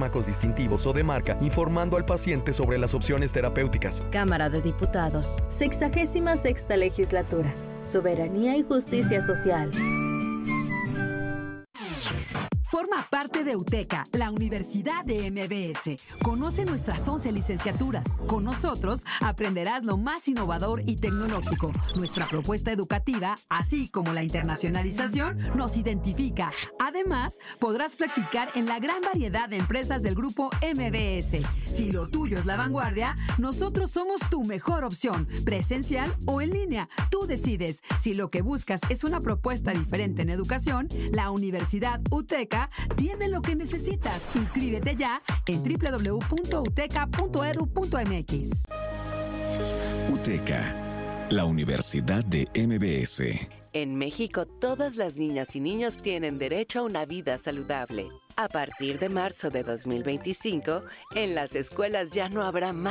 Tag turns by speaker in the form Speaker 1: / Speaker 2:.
Speaker 1: fármacos distintivos o de marca, informando al paciente sobre las opciones terapéuticas.
Speaker 2: Cámara de Diputados. 66ª Legislatura. Soberanía y justicia social.
Speaker 3: Forma parte de UTECA, la Universidad de MBS. Conoce nuestras 11 licenciaturas. Con nosotros aprenderás lo más innovador y tecnológico. Nuestra propuesta educativa, así como la internacionalización, nos identifica. Además, podrás practicar en la gran variedad de empresas del grupo MBS. Si lo tuyo es la vanguardia, nosotros somos tu mejor opción, presencial o en línea. Tú decides. Si lo que buscas es una propuesta diferente en educación, la Universidad UTECA tiene lo que necesitas. Inscríbete ya en www.uteca.edu.mx.
Speaker 4: UTECA, la Universidad de MBS.
Speaker 5: En México, todas las niñas y niños tienen derecho a una vida saludable. A partir de marzo de 2025, en las escuelas ya no habrá más